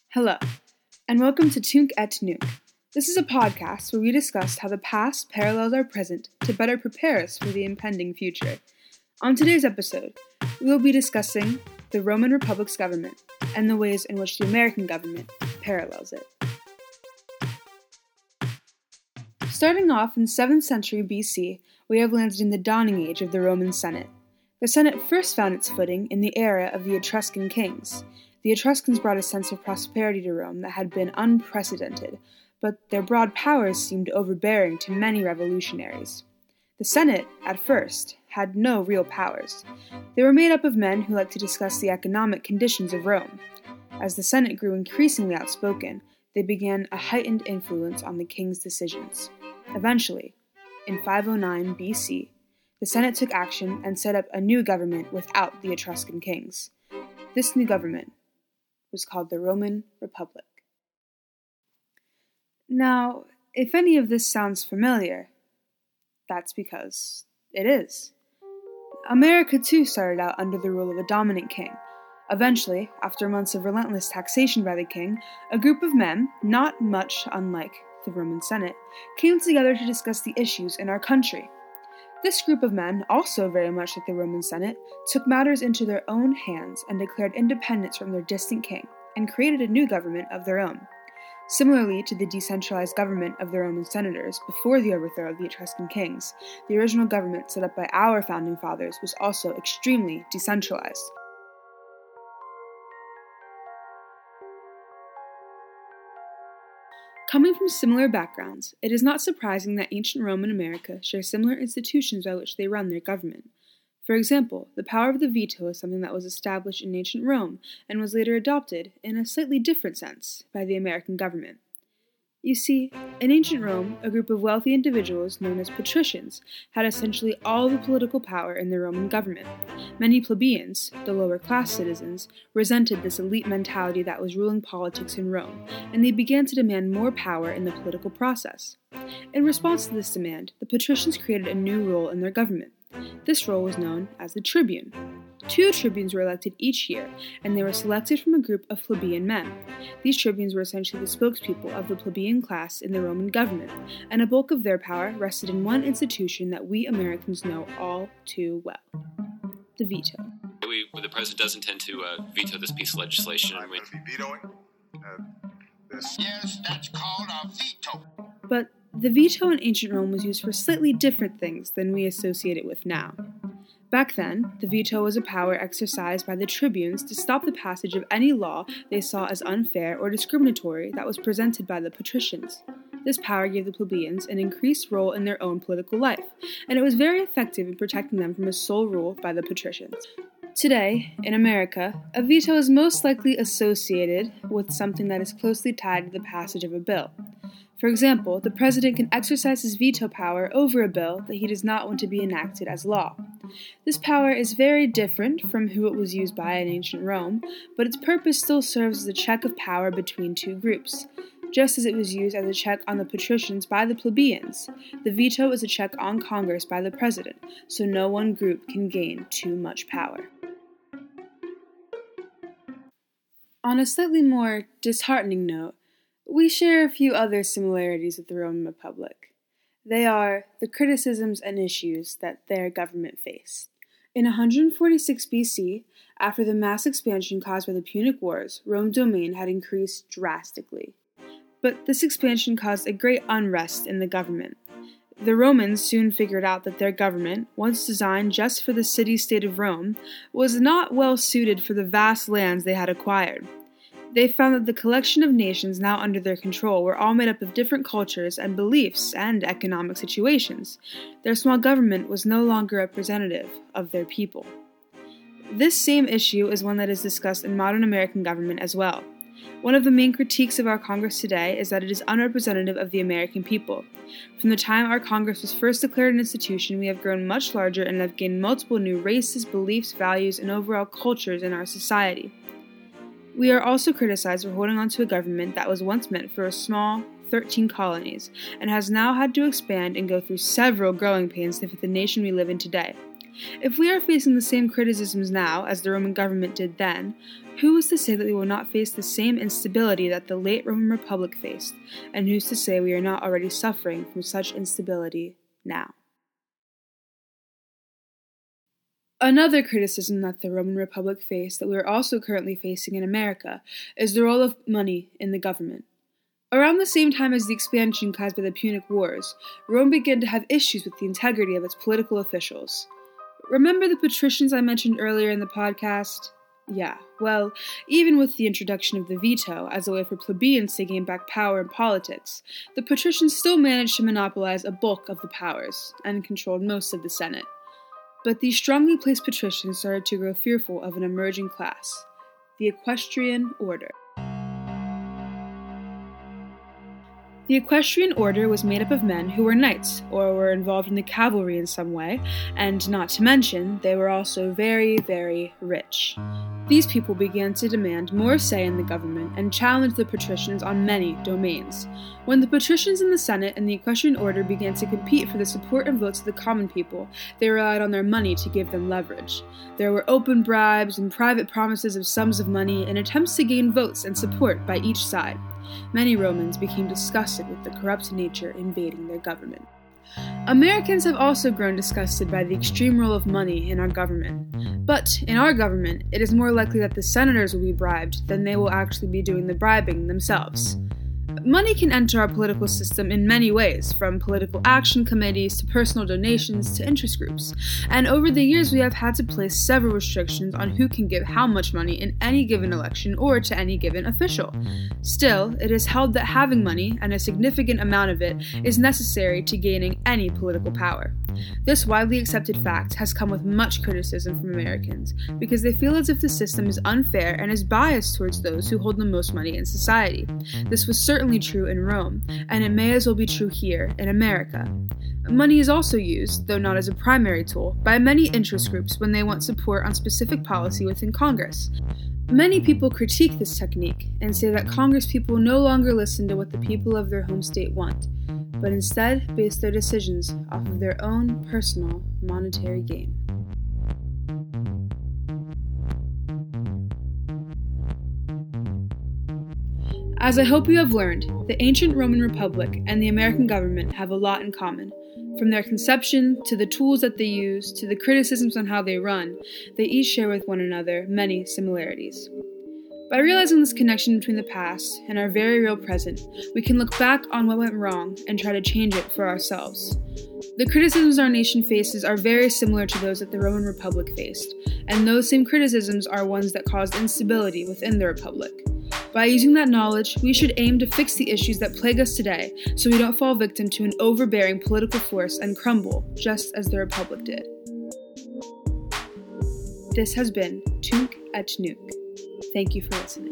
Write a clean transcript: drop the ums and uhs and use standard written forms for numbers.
Hello, and welcome to Tunc et Nunc. This is a podcast where we discuss how the past parallels our present to better prepare us for the impending future. On today's episode, we will be discussing the Roman Republic's government and the ways in which the American government parallels it. Starting off in 7th century BC, we have landed in the dawning age of the Roman Senate. The Senate first found its footing in the era of the Etruscan kings. The Etruscans brought a sense of prosperity to Rome that had been unprecedented, but their broad powers seemed overbearing to many revolutionaries. The Senate, at first, had no real powers. They were made up of men who liked to discuss the economic conditions of Rome. As the Senate grew increasingly outspoken, they began a heightened influence on the king's decisions. Eventually, in 509 BC, the Senate took action and set up a new government without the Etruscan kings. This new government was called the Roman Republic. Now, if any of this sounds familiar, that's because it is. America too started out under the rule of a dominant king. Eventually, after months of relentless taxation by the king, a group of men, not much unlike the Roman Senate, came together to discuss the issues in our country. This group of men, also very much like the Roman Senate, took matters into their own hands and declared independence from their distant king, and created a new government of their own. Similarly to the decentralized government of the Roman senators before the overthrow of the Etruscan kings, the original government set up by our founding fathers was also extremely decentralized. Coming from similar backgrounds, it is not surprising that ancient Rome and America share similar institutions by which they run their government. For example, the power of the veto is something that was established in ancient Rome and was later adopted, in a slightly different sense, by the American government. You see, in ancient Rome, a group of wealthy individuals known as patricians had essentially all the political power in the Roman government. Many plebeians, the lower class citizens, resented this elite mentality that was ruling politics in Rome, and they began to demand more power in the political process. In response to this demand, the patricians created a new role in their government. This role was known as the tribune. 2 tribunes were elected each year, and they were selected from a group of plebeian men. These tribunes were essentially the spokespeople of the plebeian class in the Roman government, and a bulk of their power rested in one institution that we Americans know all too well: the veto. The president does intend to veto this piece of legislation. I'm going to be vetoing this. Yes, that's called a veto. But the veto in ancient Rome was used for slightly different things than we associate it with now. Back then, the veto was a power exercised by the tribunes to stop the passage of any law they saw as unfair or discriminatory that was presented by the patricians. This power gave the plebeians an increased role in their own political life, and it was very effective in protecting them from a sole rule by the patricians. Today, in America, a veto is most likely associated with something that is closely tied to the passage of a bill. For example, the president can exercise his veto power over a bill that he does not want to be enacted as law. This power is very different from who it was used by in ancient Rome, but its purpose still serves as a check of power between 2 groups. Just as it was used as a check on the patricians by the plebeians, the veto is a check on Congress by the president, so no one group can gain too much power. On a slightly more disheartening note, we share a few other similarities with the Roman Republic. They are the criticisms and issues that their government faced. In 146 BC, after the mass expansion caused by the Punic Wars, Rome's domain had increased drastically. But this expansion caused a great unrest in the government. The Romans soon figured out that their government, once designed just for the city-state of Rome, was not well suited for the vast lands they had acquired. They found that the collection of nations now under their control were all made up of different cultures and beliefs and economic situations. Their small government was no longer representative of their people. This same issue is one that is discussed in modern American government as well. One of the main critiques of our Congress today is that it is unrepresentative of the American people. From the time our Congress was first declared an institution, we have grown much larger and have gained multiple new races, beliefs, values, and overall cultures in our society. We are also criticized for holding on to a government that was once meant for a small 13 colonies and has now had to expand and go through several growing pains to fit the nation we live in today. If we are facing the same criticisms now as the Roman government did then, who is to say that we will not face the same instability that the late Roman Republic faced, and who's to say we are not already suffering from such instability now? Another criticism that the Roman Republic faced that we are also currently facing in America is the role of money in the government. Around the same time as the expansion caused by the Punic Wars, Rome began to have issues with the integrity of its political officials. Remember the patricians I mentioned earlier in the podcast? Yeah, well, even with the introduction of the veto as a way for plebeians to gain back power in politics, the patricians still managed to monopolize a bulk of the powers and controlled most of the Senate. But these strongly placed patricians started to grow fearful of an emerging class, the equestrian order. The equestrian order was made up of men who were knights or were involved in the cavalry in some way, and not to mention, they were also very, very rich. These people began to demand more say in the government and challenge the patricians on many domains. When the patricians in the Senate and the equestrian order began to compete for the support and votes of the common people, they relied on their money to give them leverage. There were open bribes and private promises of sums of money in attempts to gain votes and support by each side. Many Romans became disgusted with the corrupt nature invading their government. Americans have also grown disgusted by the extreme role of money in our government. But in our government, it is more likely that the senators will be bribed than they will actually be doing the bribing themselves. Money can enter our political system in many ways, from political action committees to personal donations to interest groups. And over the years, we have had to place several restrictions on who can give how much money in any given election or to any given official. Still, it is held that having money, and a significant amount of it, is necessary to gaining any political power. This widely accepted fact has come with much criticism from Americans because they feel as if the system is unfair and is biased towards those who hold the most money in society. This was certainly true in Rome, and it may as well be true here in America. Money is also used, though not as a primary tool, by many interest groups when they want support on specific policy within Congress. Many people critique this technique and say that Congresspeople no longer listen to what the people of their home state want, but instead base their decisions off of their own personal monetary gain. As I hope you have learned, the ancient Roman Republic and the American government have a lot in common. From their conception, to the tools that they use, to the criticisms on how they run, they each share with one another many similarities. By realizing this connection between the past and our very real present, we can look back on what went wrong and try to change it for ourselves. The criticisms our nation faces are very similar to those that the Roman Republic faced, and those same criticisms are ones that caused instability within the Republic. By using that knowledge, we should aim to fix the issues that plague us today so we don't fall victim to an overbearing political force and crumble, just as the Republic did. This has been Tunc et Nunc. Thank you for listening.